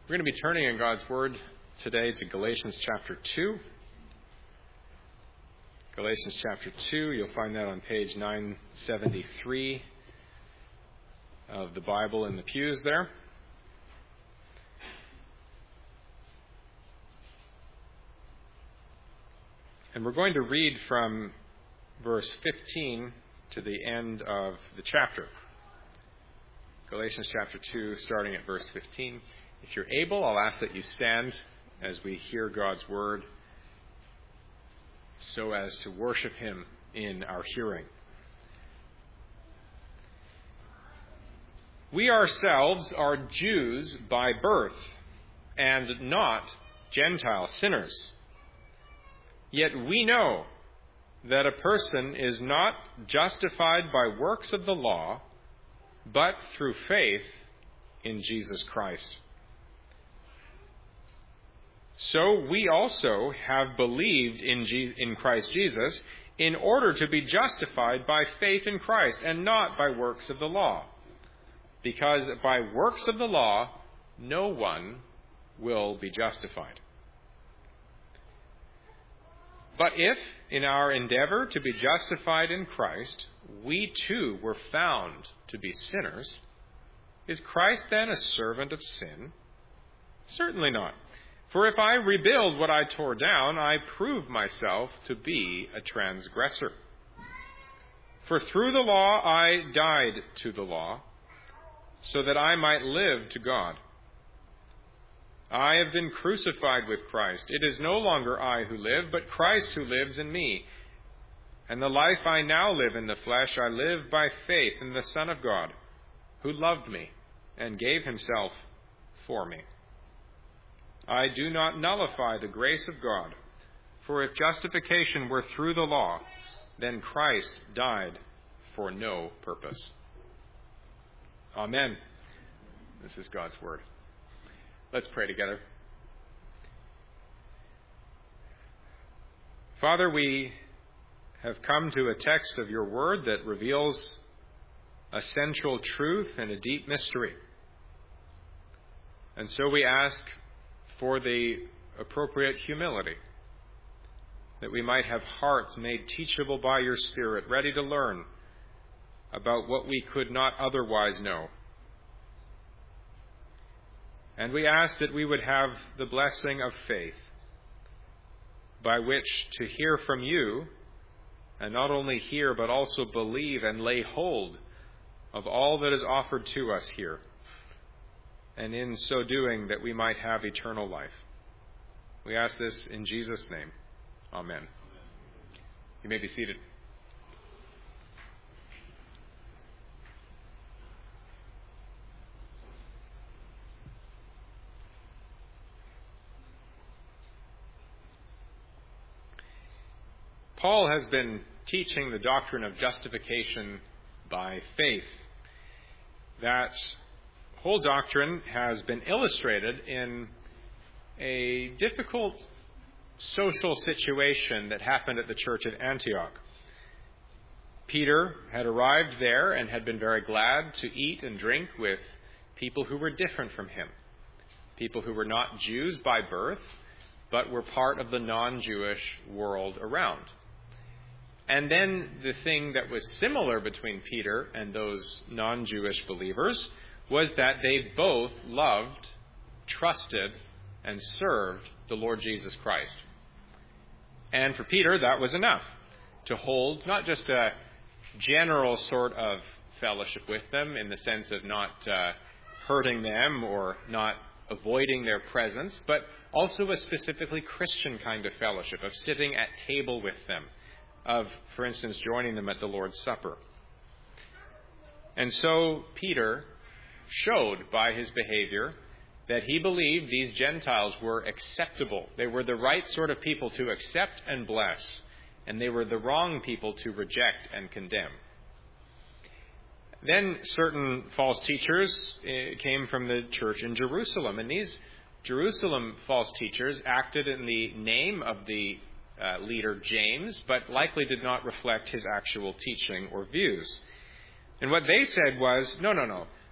We're going to be turning in God's Word today to Galatians chapter 2. Galatians chapter 2, you'll find that on page 973 of the Bible in the pews there. And we're going to read from verse 15 to the end of the chapter. Galatians chapter 2, starting at verse 15. If you're able, I'll ask that you stand as we hear God's Word so as to worship Him in our hearing. We ourselves are Jews by birth and not Gentile sinners. Yet we know that a person is not justified by works of the law, but through faith in Jesus Christ. So we also have believed in Christ Jesus in order to be justified by faith in Christ and not by works of the law. Because by works of the law, no one will be justified. But if, in our endeavor to be justified in Christ, we too were found to be sinners, is Christ then a servant of sin? Certainly not. For if I rebuild what I tore down, I prove myself to be a transgressor. For through the law I died to the law, so that I might live to God. I have been crucified with Christ. It is no longer I who live, but Christ who lives in me. And the life I now live in the flesh, I live by faith in the Son of God, who loved me and gave himself for me. I do not nullify the grace of God, for if justification were through the law, then Christ died for no purpose. Amen. This is God's Word. Let's pray together. Father, we have come to a text of your Word that reveals a central truth and a deep mystery. And so we ask for the appropriate humility, that we might have hearts made teachable by your Spirit, ready to learn about what we could not otherwise know. And we ask that we would have the blessing of faith, by which to hear from you, and not only hear, but also believe and lay hold of all that is offered to us here, and in so doing that we might have eternal life. We ask this in Jesus' name. Amen. You may be seated. Paul has been teaching the doctrine of justification by faith. That whole doctrine has been illustrated in a difficult social situation that happened at the church at Antioch. Peter had arrived there and had been very glad to eat and drink with people who were different from him, people who were not Jews by birth, but were part of the non-Jewish world around. And then the thing that was similar between Peter and those non-Jewish believers was that they both loved, trusted, and served the Lord Jesus Christ. And for Peter, that was enough to hold not just a general sort of fellowship with them in the sense of not hurting them or not avoiding their presence, but also a specifically Christian kind of fellowship, of sitting at table with them, of, for instance, joining them at the Lord's Supper. And so Peter showed by his behavior that he believed these Gentiles were acceptable. They were the right sort of people to accept and bless, and they were the wrong people to reject and condemn. Then certain false teachers came from the church in Jerusalem, and these Jerusalem false teachers acted in the name of the leader James, but likely did not reflect his actual teaching or views. And what they said was, no.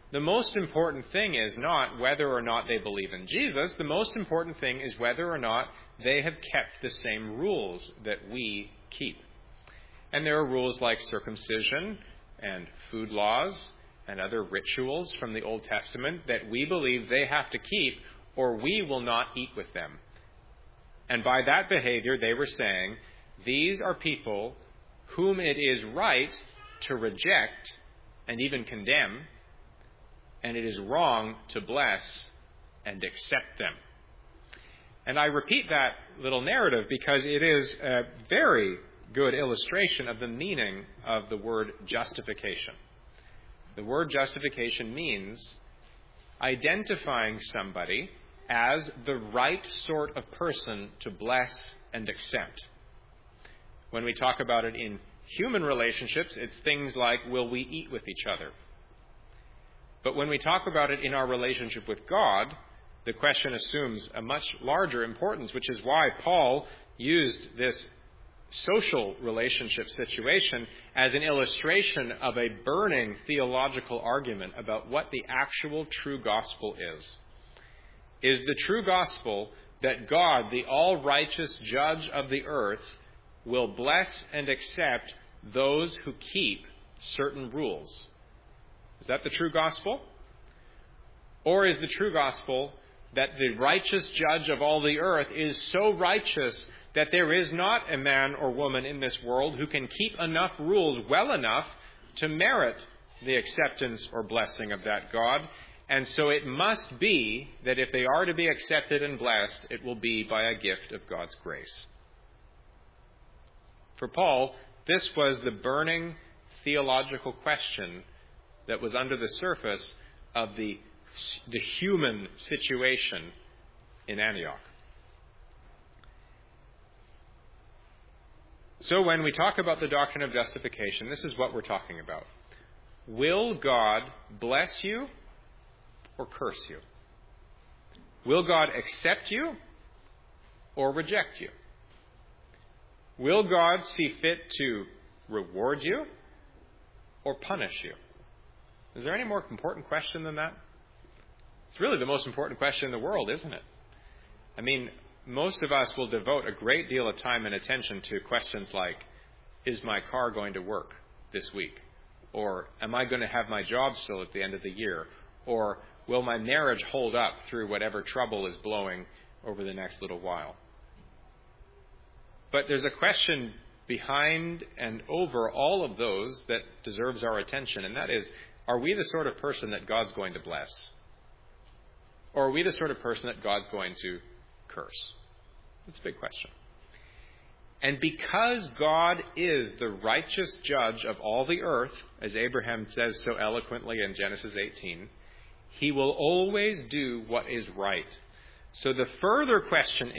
the most important thing is not whether or not they believe in Jesus. The most important thing is whether or not they have kept the same rules that we keep. And there are rules like circumcision and food laws and other rituals from the Old Testament that we believe they have to keep, or we will not eat with them. And by that behavior, they were saying, these are people whom it is right to reject and even condemn, and it is wrong to bless and accept them. And I repeat that little narrative because it is a very good illustration of the meaning of the word justification. The word justification means identifying somebody as the right sort of person to bless and accept. When we talk about it in human relationships, it's things like, will we eat with each other? But when we talk about it in our relationship with God, the question assumes a much larger importance, which is why Paul used this social relationship situation as an illustration of a burning theological argument about what the actual true gospel is. Is the true gospel that God, the all-righteous judge of the earth, will bless and accept those who keep certain rules? Is that the true gospel? Or is the true gospel that the righteous judge of all the earth is so righteous that there is not a man or woman in this world who can keep enough rules well enough to merit the acceptance or blessing of that God? And so it must be that if they are to be accepted and blessed, it will be by a gift of God's grace. For Paul, this was the burning theological question that was under the surface of the human situation in Antioch. So when we talk about the doctrine of justification, this is what we're talking about. Will God bless you or curse you? Will God accept you or reject you? Will God see fit to reward you or punish you? Is there any more important question than that? It's really the most important question in the world, isn't it? I mean, most of us will devote a great deal of time and attention to questions like, is my car going to work this week? Or am I going to have my job still at the end of the year? Or will my marriage hold up through whatever trouble is blowing over the next little while? But there's a question behind and over all of those that deserves our attention, and that is, are we the sort of person that God's going to bless? Or are we the sort of person that God's going to curse? That's a big question. And because God is the righteous judge of all the earth, as Abraham says so eloquently in Genesis 18, he will always do what is right. So the further question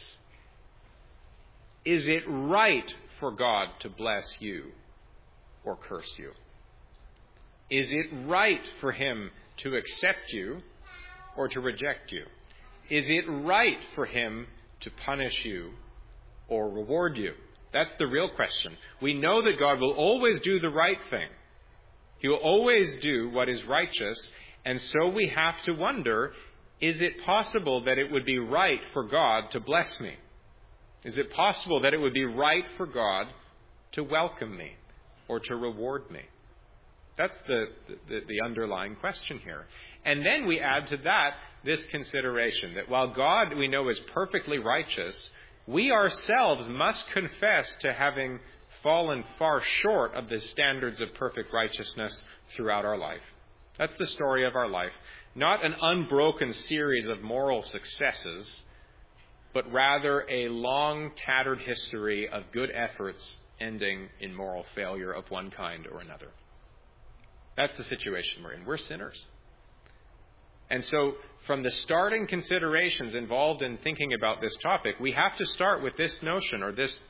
is it right for God to bless you or curse you? Is it right for him to accept you or to reject you? Is it right for him to punish you or reward you? That's the real question. We know that God will always do the right thing. He will always do what is righteous. And so we have to wonder, is it possible that it would be right for God to bless me? Is it possible that it would be right for God to welcome me or to reward me? That's the underlying question here. And then we add to that this consideration that while God, we know, is perfectly righteous, we ourselves must confess to having fallen far short of the standards of perfect righteousness throughout our life. That's the story of our life. Not an unbroken series of moral successes, but rather a long, tattered history of good efforts ending in moral failure of one kind or another. That's the situation we're in. We're sinners. And so from the starting considerations involved in thinking about this topic, we have to start with this notion or this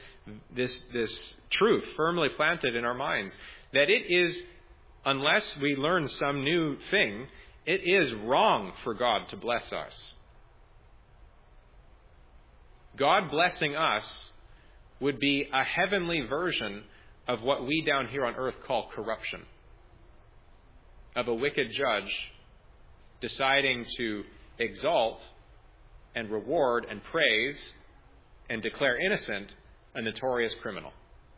truth firmly planted in our minds, that it is, unless we learn some new thing, it is wrong for God to bless us. God blessing us would be a heavenly version of what we down here on earth call corruption. of a wicked judge deciding to exalt and reward and praise and declare innocent a notorious criminal.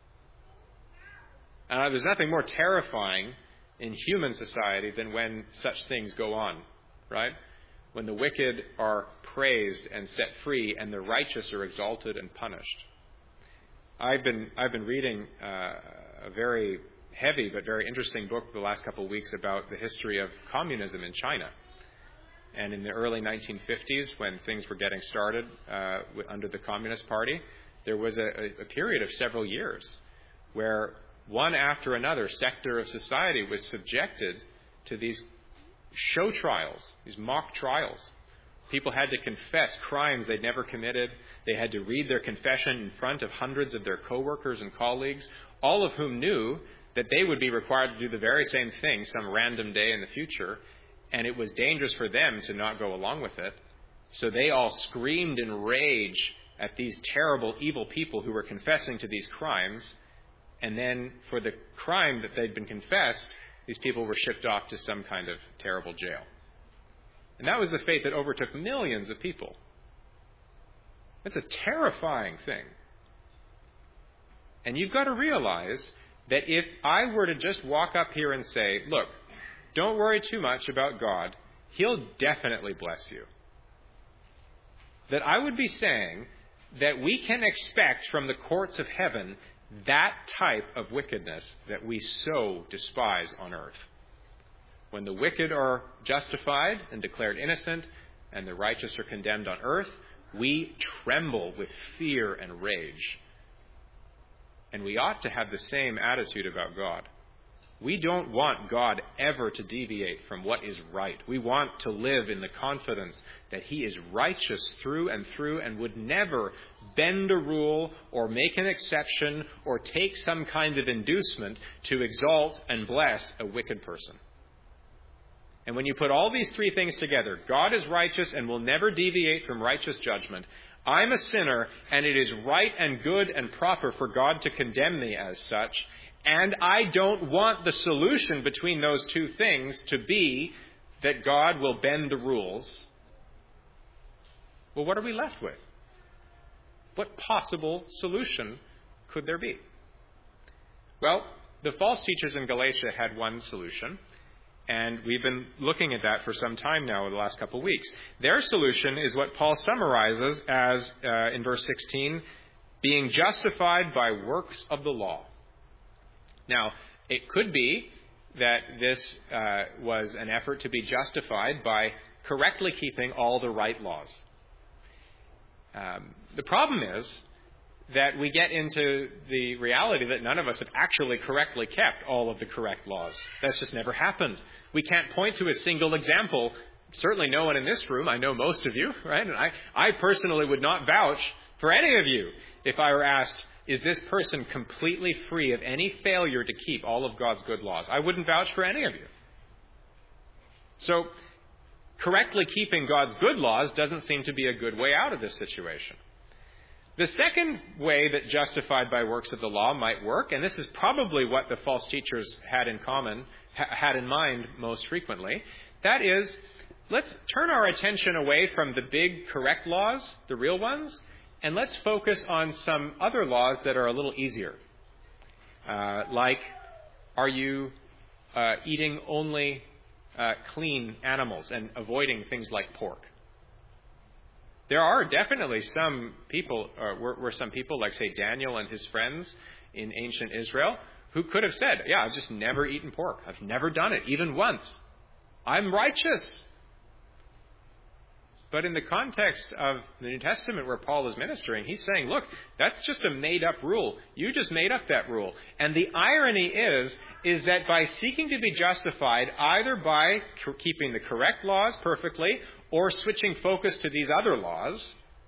And there's nothing more terrifying in human society than when such things go on, right? When the wicked are praised and set free and the righteous are exalted and punished. I've been reading a very heavy but very interesting book the last couple of weeks about the history of communism in China. And in the early 1950s, when things were getting started under the Communist Party, there was a period of several years where one after another sector of society was subjected to these show trials, these mock trials. People had to confess crimes they'd never committed. They had to read their confession in front of hundreds of their coworkers and colleagues, all of whom knew that they would be required to do the very same thing some random day in the future, and it was dangerous for them to not go along with it. So they all screamed in rage at these terrible, evil people who were confessing to these crimes, and then for the crime that they'd been confessed, these people were shipped off to some kind of terrible jail. And that was the fate that overtook millions of people. That's a terrifying thing. And you've got to realize that if I were to just walk up here and say, look, don't worry too much about God, He'll definitely bless you, that I would be saying that we can expect from the courts of heaven that type of wickedness that we so despise on earth. When the wicked are justified and declared innocent, and the righteous are condemned on earth, we tremble with fear and rage. And we ought to have the same attitude about God. We don't want God ever to deviate from what is right. We want to live in the confidence that He is righteous through and would never bend a rule or make an exception or take some kind of inducement to exalt and bless a wicked person. And when you put all these three things together, God is righteous and will never deviate from righteous judgment. I'm a sinner, and it is right and good and proper for God to condemn me as such. And I don't want the solution between those two things to be that God will bend the rules. Well, what are we left with? What possible solution could there be? Well, the false teachers in Galatia had one solution. And we've been looking at that for some time now over the last couple of weeks. Their solution is what Paul summarizes as, in verse 16, being justified by works of the law. Now, it could be that this was an effort to be justified by correctly keeping all the right laws. The problem is that we get into the reality that none of us have actually correctly kept all of the correct laws. That's just never happened. We can't point to a single example. Certainly no one in this room. I know most of you, right? And I personally would not vouch for any of you if I were asked, is this person completely free of any failure to keep all of God's good laws? I wouldn't vouch for any of you. So, correctly keeping God's good laws doesn't seem to be a good way out of this situation. The second way that justified by works of the law might work, and this is probably what the false teachers had in mind most frequently, that is, let's turn our attention away from the big correct laws, the real ones, and let's focus on some other laws that are a little easier. Like, are you eating only clean animals and avoiding things like pork? There are definitely some people, were some people like, say, Daniel and his friends in ancient Israel, who could have said, yeah, I've just never eaten pork. I've never done it, even once. I'm righteous. But in the context of the New Testament where Paul is ministering, he's saying, look, that's just a made-up rule. You just made up that rule. And the irony is that by seeking to be justified, either by keeping the correct laws perfectly or switching focus to these other laws,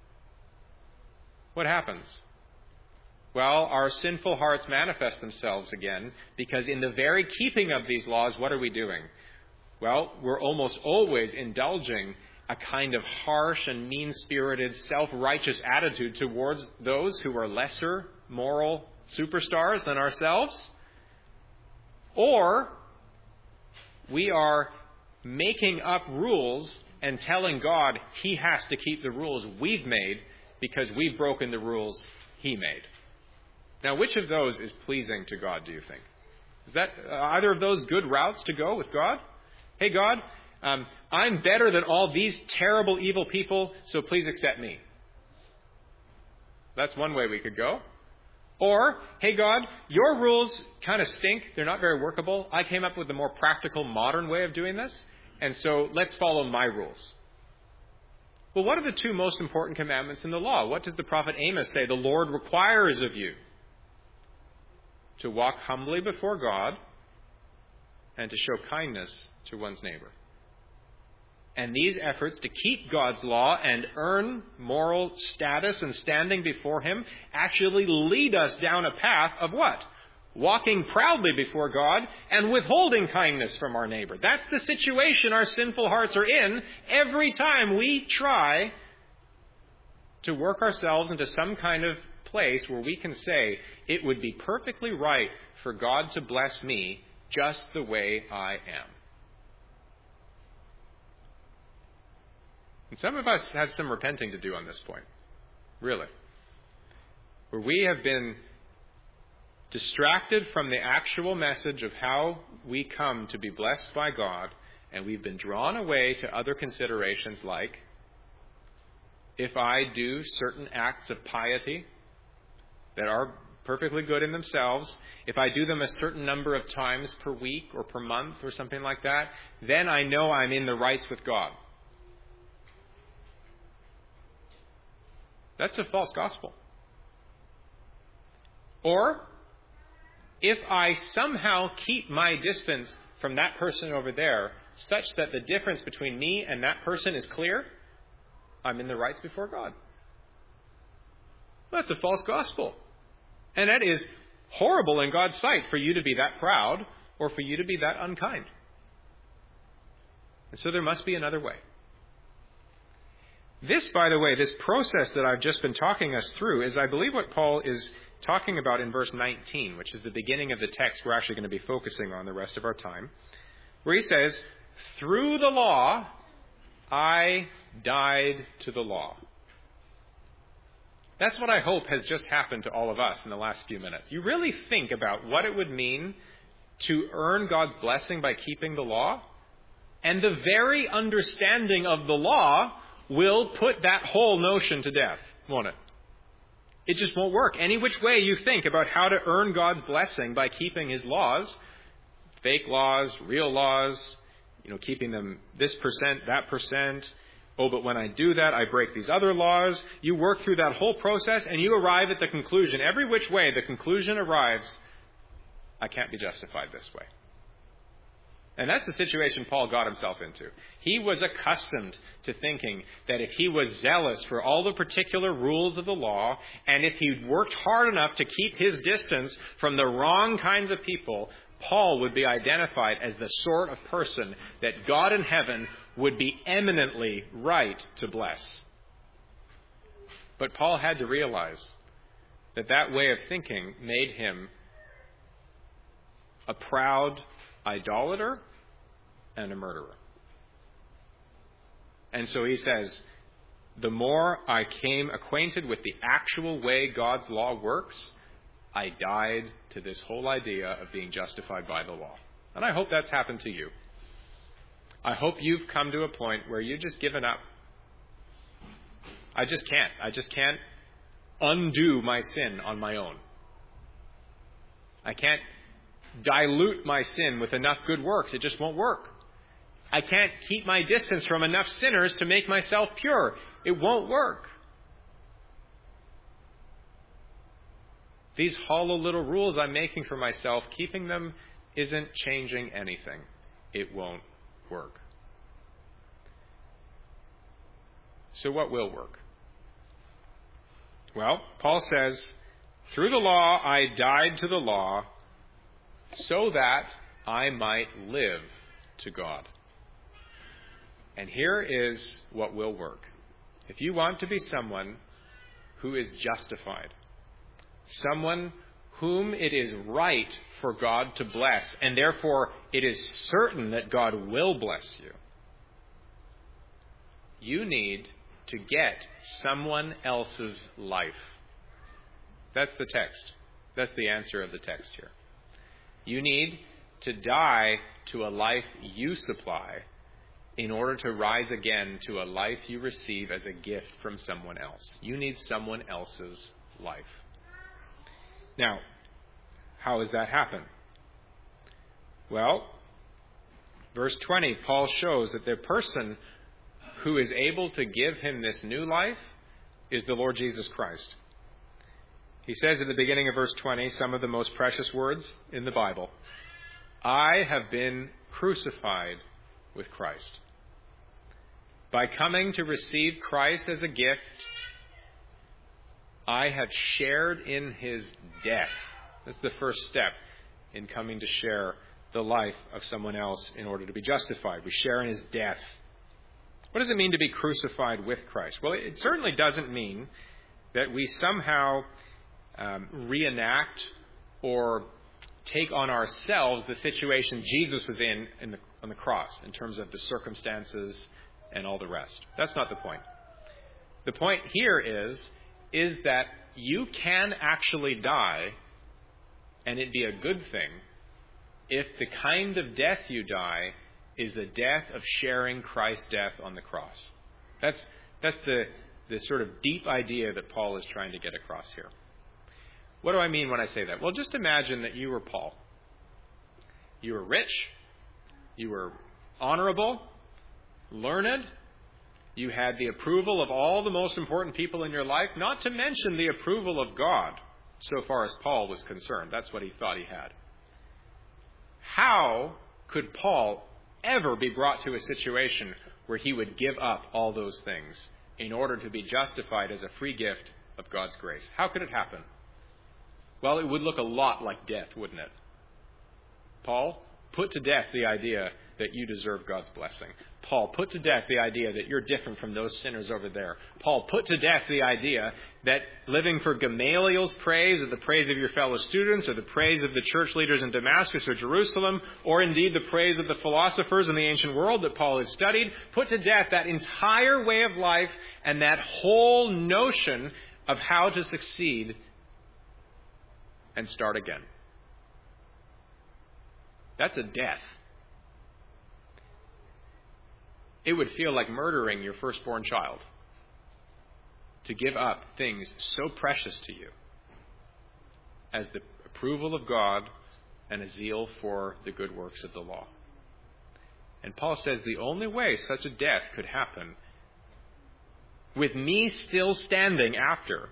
what happens? Well, our sinful hearts manifest themselves again, because in the very keeping of these laws, what are we doing? Well, we're almost always indulging a kind of harsh and mean-spirited, self-righteous attitude towards those who are lesser moral superstars than ourselves. Or we are making up rules and telling God he has to keep the rules we've made because we've broken the rules he made. Now, which of those is pleasing to God, do you think? Is that either of those good routes to go with God? Hey, God, I'm better than all these terrible, evil people, so please accept me. That's one way we could go. Or, hey, God, your rules kind of stink. They're not very workable. I came up with a more practical, modern way of doing this, and so let's follow my rules. Well, what are the two most important commandments in the law? What does the prophet Amos say the Lord requires of you? To walk humbly before God and to show kindness to one's neighbor. And these efforts to keep God's law and earn moral status and standing before him actually lead us down a path of what? Walking proudly before God and withholding kindness from our neighbor. That's the situation our sinful hearts are in every time we try to work ourselves into some kind of place where we can say, it would be perfectly right for God to bless me just the way I am. And some of us have some repenting to do on this point. Really. Where we have been distracted from the actual message of how we come to be blessed by God, and we've been drawn away to other considerations like, if I do certain acts of piety that are perfectly good in themselves, if I do them a certain number of times per week or per month or something like that, then I know I'm in the rights with God. That's a false gospel. Or, if I somehow keep my distance from that person over there such that the difference between me and that person is clear, I'm in the rights before God. That's a false gospel. And that is horrible in God's sight for you to be that proud or for you to be that unkind. And so there must be another way. This, by the way, this process that I've just been talking us through is, I believe, what Paul is talking about in verse 19, which is the beginning of the text we're actually going to be focusing on the rest of our time, where he says, through the law, I died to the law. That's what I hope has just happened to all of us in the last few minutes. You really think about what it would mean to earn God's blessing by keeping the law, and the very understanding of the law will put that whole notion to death, won't it? It just won't work. Any which way you think about how to earn God's blessing by keeping his laws, fake laws, real laws, keeping them this percent, that percent. Oh, but when I do that, I break these other laws. You work through that whole process and you arrive at the conclusion. Every which way the conclusion arrives, I can't be justified this way. And that's the situation Paul got himself into. He was accustomed to thinking that if he was zealous for all the particular rules of the law, and if he worked hard enough to keep his distance from the wrong kinds of people, Paul would be identified as the sort of person that God in heaven would be eminently right to bless. But Paul had to realize that that way of thinking made him a proud idolater and a murderer. And so he says, the more I came acquainted with the actual way God's law works, I died to this whole idea of being justified by the law. And I hope that's happened to you. I hope you've come to a point where you've just given up. I just can't undo my sin on my own. I can't dilute my sin with enough good works. It just won't work. I can't keep my distance from enough sinners to make myself pure. It won't work. These hollow little rules I'm making for myself, keeping them isn't changing anything. It won't work. So what will work? Well, Paul says, through the law I died to the law so that I might live to God. And here is what will work. If you want to be someone who is justified, someone whom it is right for God to bless, and therefore it is certain that God will bless you, you need to get someone else's life. That's the text. That's the answer of the text here. You need to die to a life you supply in order to rise again to a life you receive as a gift from someone else. You need someone else's life. Now, how does that happen? Well, verse 20, Paul shows that the person who is able to give him this new life is the Lord Jesus Christ. He says at the beginning of verse 20 some of the most precious words in the Bible. I have been crucified with Christ. By coming to receive Christ as a gift, I have shared in his death. That's the first step in coming to share the life of someone else in order to be justified. We share in his death. What does it mean to be crucified with Christ? Well, it certainly doesn't mean that we somehow reenact or take on ourselves the situation Jesus was in on the cross in terms of the circumstances and all the rest. That's not the point. The point here is that you can actually die, and it'd be a good thing if the kind of death you die is the death of sharing Christ's death on the cross. That's the sort of deep idea that Paul is trying to get across here. What do I mean when I say that? Well, just imagine that you were Paul. You were rich. You were honorable, learned. You had the approval of all the most important people in your life, not to mention the approval of God, so far as Paul was concerned. That's what he thought he had. How could Paul ever be brought to a situation where he would give up all those things in order to be justified as a free gift of God's grace? How could it happen? Well, it would look a lot like death, wouldn't it? Paul, put to death the idea that you deserve God's blessing. Paul, put to death the idea that you're different from those sinners over there. Paul, put to death the idea that living for Gamaliel's praise, or the praise of your fellow students, or the praise of the church leaders in Damascus or Jerusalem, or indeed the praise of the philosophers in the ancient world that Paul had studied, put to death that entire way of life and that whole notion of how to succeed and start again. That's a death. It would feel like murdering your firstborn child to give up things so precious to you as the approval of God and a zeal for the good works of the law. And Paul says the only way such a death could happen, with me still standing after,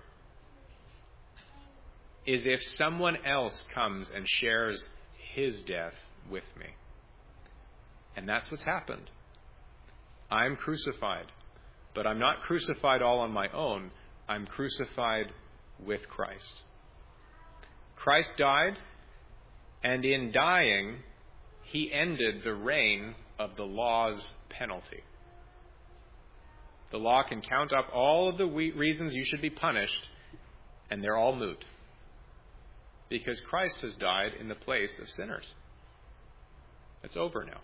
is if someone else comes and shares his death with me. And that's what's happened. I'm crucified, but I'm not crucified all on my own. I'm crucified with Christ. Christ died, and in dying, he ended the reign of the law's penalty. The law can count up all of the reasons you should be punished, and they're all moot, because Christ has died in the place of sinners. It's over now.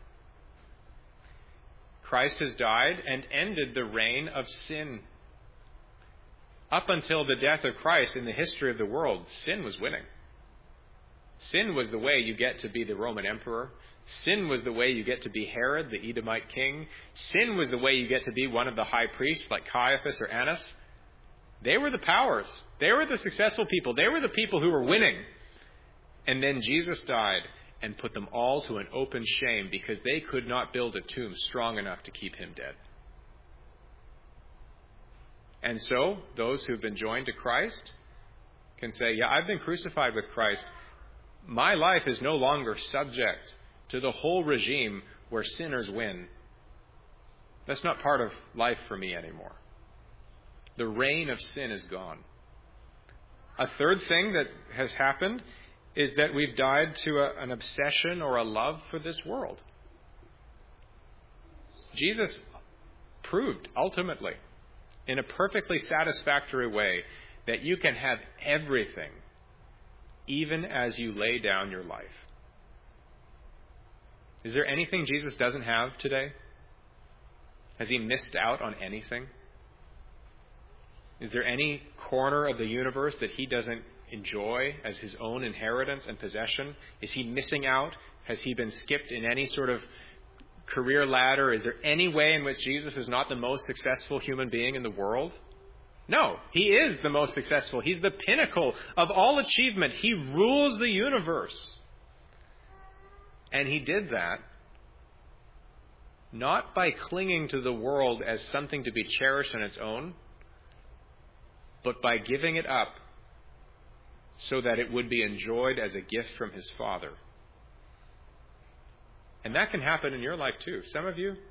Christ has died and ended the reign of sin. Up until the death of Christ in the history of the world, sin was winning. Sin was the way you get to be the Roman emperor. Sin was the way you get to be Herod, the Edomite king. Sin was the way you get to be one of the high priests like Caiaphas or Annas. They were the powers. They were the successful people. They were the people who were winning. And then Jesus died and put them all to an open shame because they could not build a tomb strong enough to keep him dead. And so, those who've been joined to Christ can say, yeah, I've been crucified with Christ. My life is no longer subject to the whole regime where sinners win. That's not part of life for me anymore. The reign of sin is gone. A third thing that has happened is that we've died to an obsession or a love for this world. Jesus proved, ultimately, in a perfectly satisfactory way, that you can have everything even as you lay down your life. Is there anything Jesus doesn't have today? Has he missed out on anything? Is there any corner of the universe that he doesn't enjoy as his own inheritance and possession? Is he missing out? Has he been skipped in any sort of career ladder? Is there any way in which Jesus is not the most successful human being in the world? No, he is the most successful. He's the pinnacle of all achievement. He rules the universe. And he did that not by clinging to the world as something to be cherished on its own, but by giving it up so that it would be enjoyed as a gift from his Father. And that can happen in your life too. Some of you,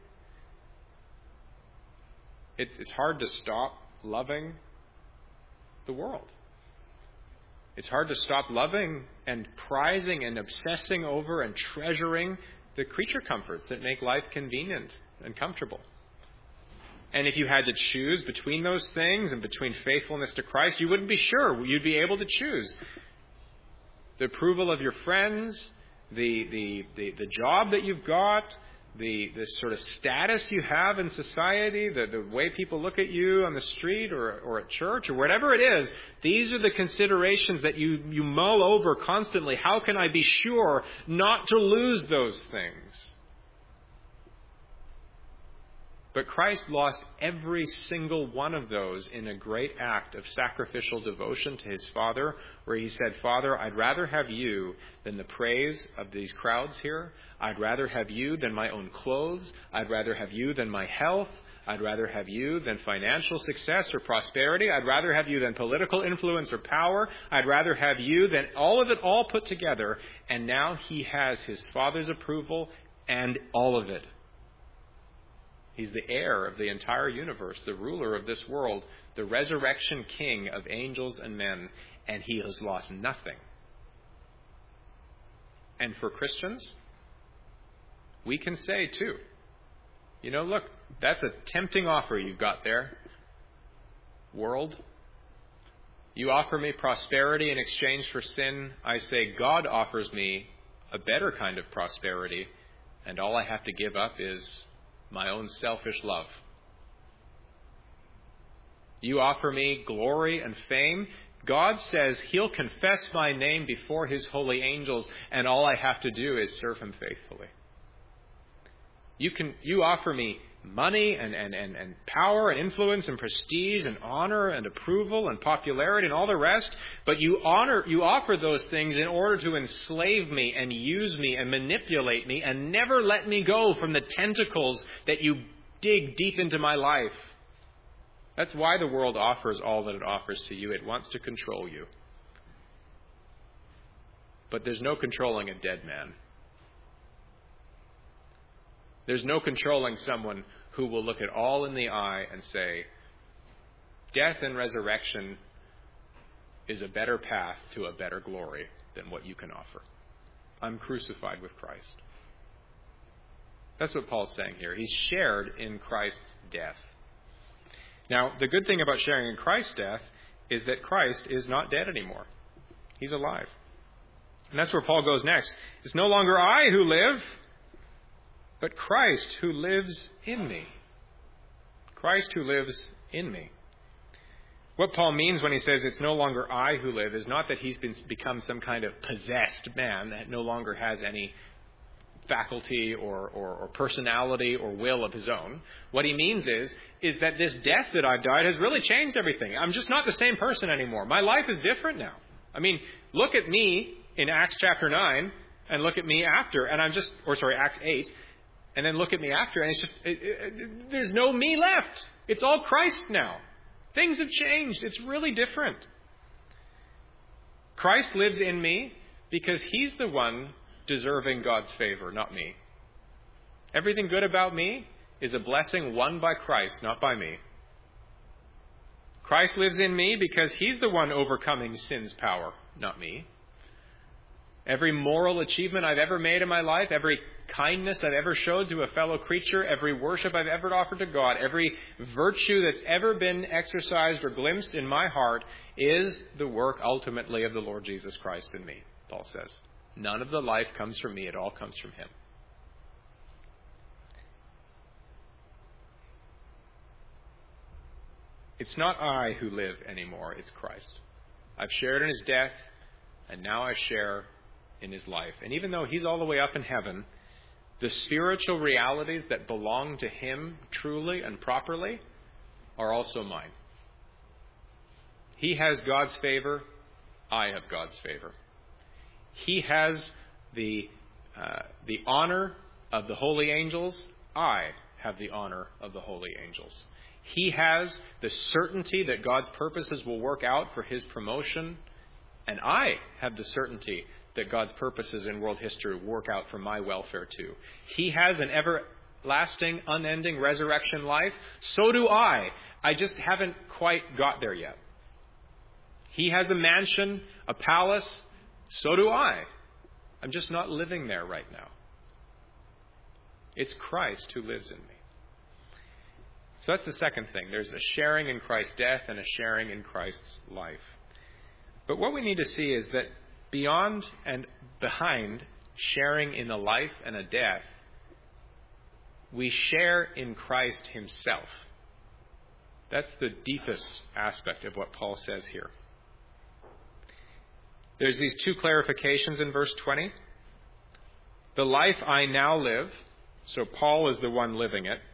it's hard to stop loving the world. It's hard to stop loving and prizing and obsessing over and treasuring the creature comforts that make life convenient and comfortable. And if you had to choose between those things and between faithfulness to Christ, you wouldn't be sure you'd be able to choose. The approval of your friends, the job that you've got, the sort of status you have in society, the way people look at you on the street or at church or whatever it is, these are the considerations that you mull over constantly. How can I be sure not to lose those things? But Christ lost every single one of those in a great act of sacrificial devotion to his Father, where he said, Father, I'd rather have you than the praise of these crowds here. I'd rather have you than my own clothes. I'd rather have you than my health. I'd rather have you than financial success or prosperity. I'd rather have you than political influence or power. I'd rather have you than all of it all put together. And now he has his Father's approval and all of it. He's the heir of the entire universe, the ruler of this world, the resurrection king of angels and men, and he has lost nothing. And for Christians, we can say too, look, that's a tempting offer you've got there, world. You offer me prosperity in exchange for sin. I say God offers me a better kind of prosperity, and all I have to give up is my own selfish love. You offer me glory and fame. God says he'll confess my name before his holy angels, and all I have to do is serve him faithfully. You offer me money and power and influence and prestige and honor and approval and popularity and all the rest, but you offer those things in order to enslave me and use me and manipulate me and never let me go from the tentacles that you dig deep into my life. That's why the world offers all that it offers to you. It wants to control you. But there's no controlling a dead man. There's no controlling someone who will look it all in the eye and say, death and resurrection is a better path to a better glory than what you can offer. I'm crucified with Christ. That's what Paul's saying here. He's shared in Christ's death. Now, the good thing about sharing in Christ's death is that Christ is not dead anymore. He's alive. And that's where Paul goes next. It's no longer I who live, but Christ who lives in me. Christ who lives in me. What Paul means when he says it's no longer I who live is not that he's become some kind of possessed man that no longer has any faculty or personality or will of his own. What he means is that this death that I've died has really changed everything. I'm just not the same person anymore. My life is different now. I mean, look at me in Acts chapter 9 and look at me after, and Acts 8, and then look at me after, and it's just, there's no me left. It's all Christ now. Things have changed. It's really different. Christ lives in me because he's the one deserving God's favor, not me. Everything good about me is a blessing won by Christ, not by me. Christ lives in me because he's the one overcoming sin's power, not me. Every moral achievement I've ever made in my life, every kindness I've ever showed to a fellow creature, every worship I've ever offered to God, every virtue that's ever been exercised or glimpsed in my heart is the work ultimately of the Lord Jesus Christ in me, Paul says. None of the life comes from me. It all comes from him. It's not I who live anymore. It's Christ. I've shared in his death, and now I share in his life. And even though he's all the way up in heaven, the spiritual realities that belong to him truly and properly are also mine. He has God's favor. I have God's favor. He has the honor of the holy angels. I have the honor of the holy angels. He has the certainty that God's purposes will work out for his promotion, and I have the certainty that God's purposes in world history work out for my welfare too. He has an everlasting, unending resurrection life. So do I. I just haven't quite got there yet. He has a mansion, a palace. So do I. I'm just not living there right now. It's Christ who lives in me. So that's the second thing. There's a sharing in Christ's death and a sharing in Christ's life. But what we need to see is that beyond and behind sharing in a life and a death, we share in Christ himself. That's the deepest aspect of what Paul says here. There's these two clarifications in verse 20. The life I now live, so Paul is the one living it.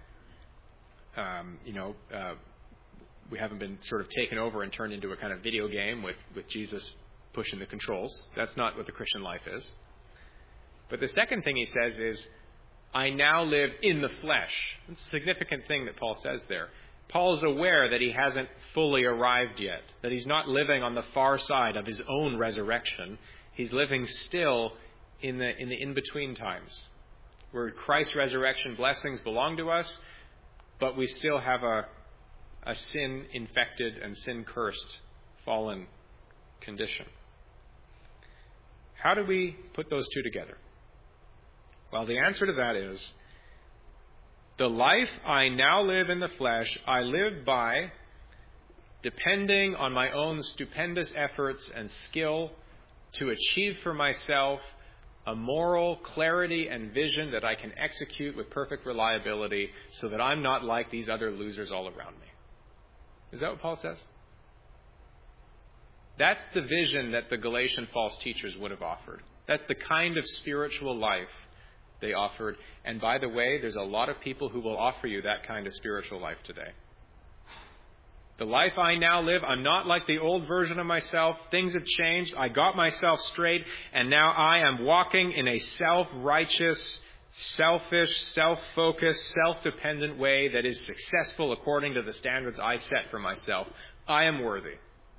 We haven't been sort of taken over and turned into a kind of video game with Jesus pushing the controls. That's not what the Christian life is. But the second thing he says is, I now live in the flesh. It's a significant thing that Paul says there. Paul is aware that he hasn't fully arrived yet, that he's not living on the far side of his own resurrection. He's living still in the in-between times, where Christ's resurrection blessings belong to us, but we still have a sin-infected and sin-cursed fallen condition. How do we put those two together? Well, the answer to that is, the life I now live in the flesh, I live by depending on my own stupendous efforts and skill to achieve for myself a moral clarity and vision that I can execute with perfect reliability so that I'm not like these other losers all around me. Is that what Paul says? That's the vision that the Galatian false teachers would have offered. That's the kind of spiritual life they offered. And by the way, there's a lot of people who will offer you that kind of spiritual life today. The life I now live, I'm not like the old version of myself. Things have changed. I got myself straight, and now I am walking in a self-righteous, selfish, self-focused, self-dependent way that is successful according to the standards I set for myself. I am worthy.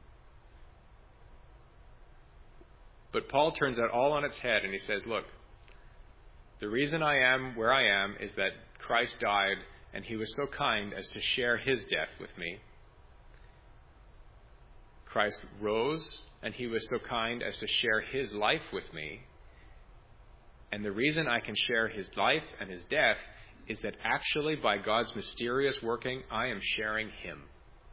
But Paul turns that all on its head, and he says, look, the reason I am where I am is that Christ died, and he was so kind as to share his death with me. Christ rose, and he was so kind as to share his life with me. And the reason I can share his life and his death is that actually, by God's mysterious working, I am sharing him.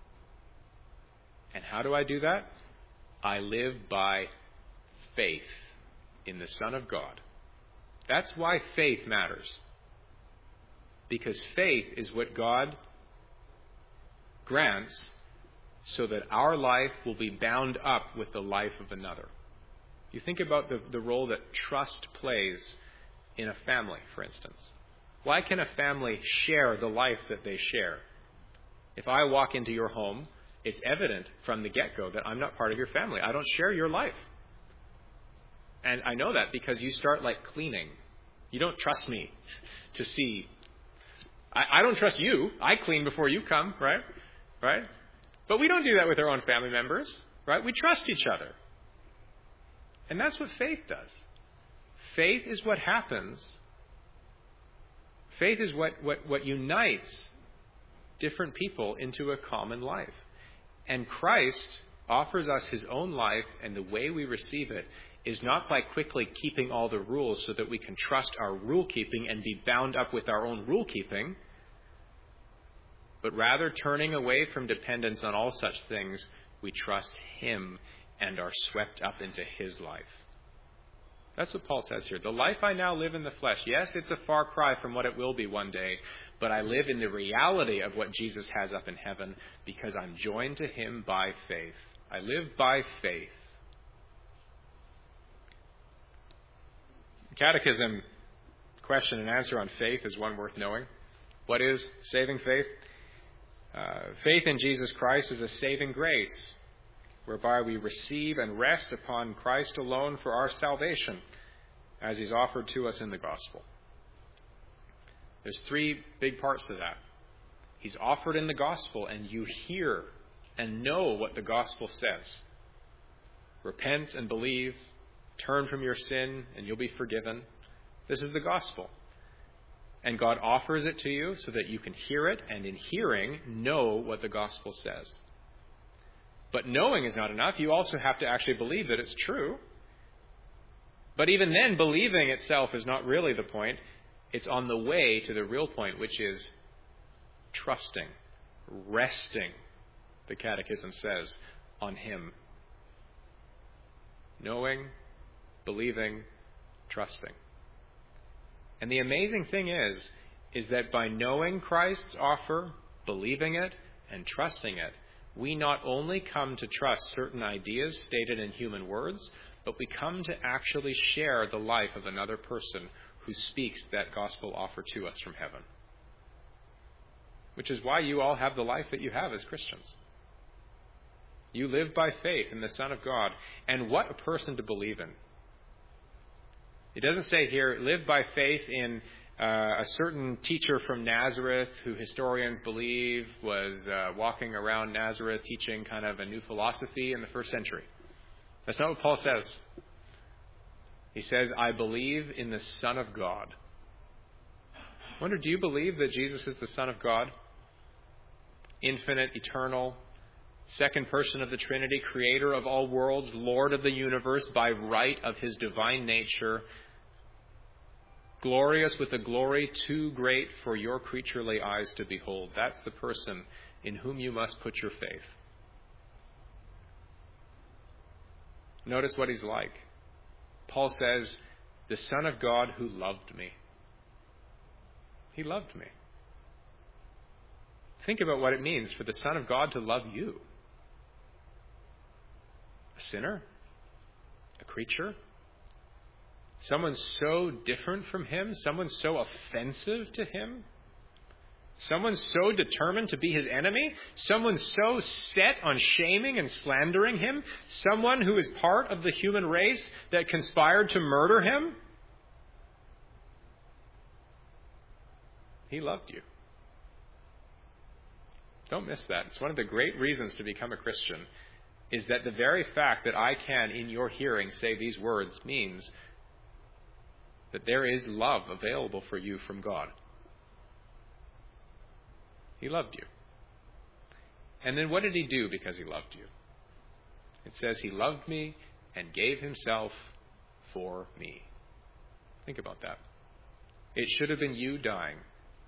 And how do I do that? I live by faith in the Son of God. That's why faith matters. Because faith is what God grants so that our life will be bound up with the life of another. You think about the role that trust plays in a family, for instance. Why can a family share the life that they share? If I walk into your home, it's evident from the get-go that I'm not part of your family. I don't share your life. And I know that because you start like cleaning. You don't trust me to see. I don't trust you. I clean before you come, right? Right? But we don't do that with our own family members, right? We trust each other. And that's what faith does. Faith is what happens. Faith is what unites different people into a common life. And Christ offers us his own life, and the way we receive it is not by quickly keeping all the rules so that we can trust our rule keeping and be bound up with our own rule keeping, but rather turning away from dependence on all such things, we trust Him and are swept up into His life. That's what Paul says here. The life I now live in the flesh, yes, it's a far cry from what it will be one day, but I live in the reality of what Jesus has up in heaven because I'm joined to Him by faith. I live by faith. Catechism question and answer on faith is one worth knowing. What is saving faith? Faith in Jesus Christ is a saving grace, whereby we receive and rest upon Christ alone for our salvation, as He's offered to us in the gospel. There's three big parts to that. He's offered in the gospel, and you hear and know what the gospel says. Repent and believe, turn from your sin, and you'll be forgiven. This is the gospel. And God offers it to you so that you can hear it, and in hearing, know what the gospel says. But knowing is not enough. You also have to actually believe that it's true. But even then, believing itself is not really the point. It's on the way to the real point, which is trusting, resting, the Catechism says, on Him. Knowing, believing, trusting. And the amazing thing is that by knowing Christ's offer, believing it, and trusting it, we not only come to trust certain ideas stated in human words, but we come to actually share the life of another person who speaks that gospel offer to us from heaven. Which is why you all have the life that you have as Christians. You live by faith in the Son of God. And what a person to believe in. It doesn't say here, live by faith in a certain teacher from Nazareth who historians believe was walking around Nazareth teaching kind of a new philosophy in the first century. That's not what Paul says. He says, I believe in the Son of God. I wonder, do you believe that Jesus is the Son of God? Infinite, eternal, second person of the Trinity, creator of all worlds, Lord of the universe by right of His divine nature, glorious with a glory too great for your creaturely eyes to behold. That's the person in whom you must put your faith. Notice what He's like. Paul says, the Son of God who loved me. He loved me. Think about what it means for the Son of God to love you. A sinner? A creature? Someone so different from Him? Someone so offensive to Him? Someone so determined to be His enemy? Someone so set on shaming and slandering Him? Someone who is part of the human race that conspired to murder Him? He loved you. Don't miss that. It's one of the great reasons to become a Christian, is that the very fact that I can, in your hearing, say these words means that there is love available for you from God. He loved you. And then what did He do because He loved you? It says He loved me and gave Himself for me. Think about that. It should have been you dying.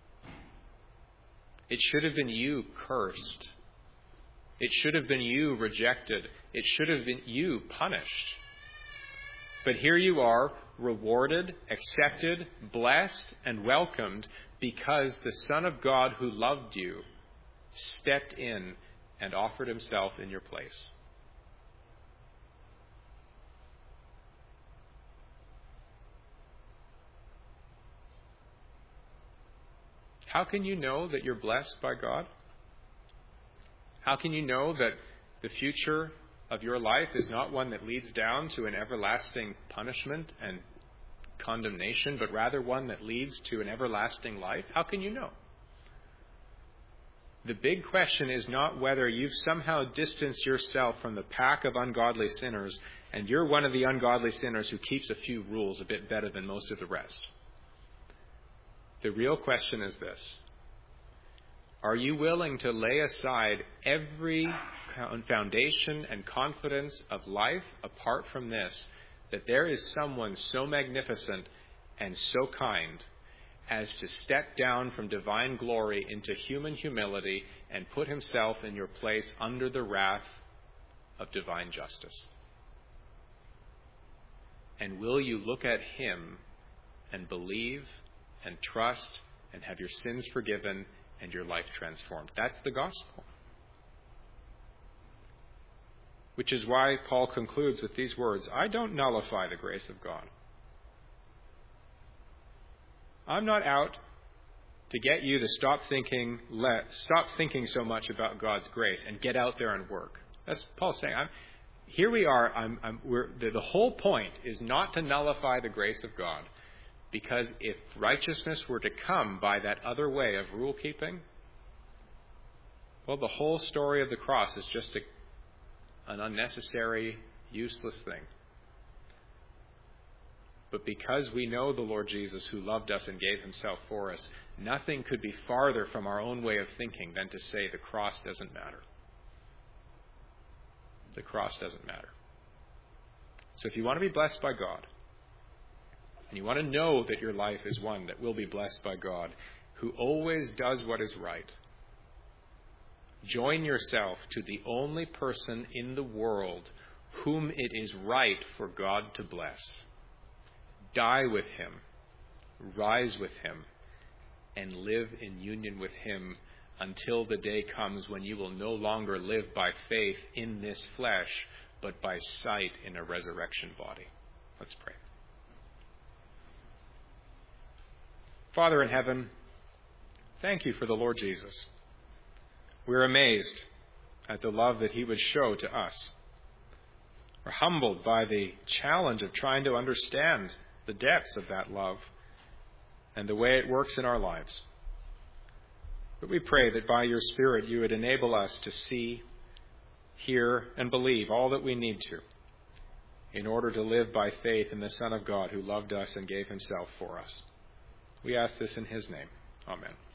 It should have been you cursed. It should have been you rejected. It should have been you punished. But here you are, rewarded, accepted, blessed, and welcomed because the Son of God who loved you stepped in and offered Himself in your place. How can you know that you're blessed by God? How can you know that the future of your life is not one that leads down to an everlasting punishment and condemnation, but rather one that leads to an everlasting life? How can you know? The big question is not whether you've somehow distanced yourself from the pack of ungodly sinners and you're one of the ungodly sinners who keeps a few rules a bit better than most of the rest. The real question is this: are you willing to lay aside every foundation and confidence of life apart from this, that there is someone so magnificent and so kind as to step down from divine glory into human humility and put himself in your place under the wrath of divine justice? And will you look at him and believe and trust and have your sins forgiven and your life transformed? That's the gospel. Which is why Paul concludes with these words, I don't nullify the grace of God. I'm not out to get you to stop thinking so much about God's grace and get out there and work. That's Paul saying. Here we are. The whole point is not to nullify the grace of God, because if righteousness were to come by that other way of rule keeping, well, the whole story of the cross is just an unnecessary, useless thing. But because we know the Lord Jesus who loved us and gave himself for us, nothing could be farther from our own way of thinking than to say the cross doesn't matter. The cross doesn't matter. So if you want to be blessed by God, and you want to know that your life is one that will be blessed by God, who always does what is right, join yourself to the only person in the world whom it is right for God to bless. Die with him, rise with him, and live in union with him until the day comes when you will no longer live by faith in this flesh, but by sight in a resurrection body. Let's pray. Father in heaven, thank you for the Lord Jesus. We're amazed at the love that he would show to us. We're humbled by the challenge of trying to understand the depths of that love and the way it works in our lives. But we pray that by your Spirit you would enable us to see, hear, and believe all that we need to in order to live by faith in the Son of God who loved us and gave himself for us. We ask this in his name. Amen.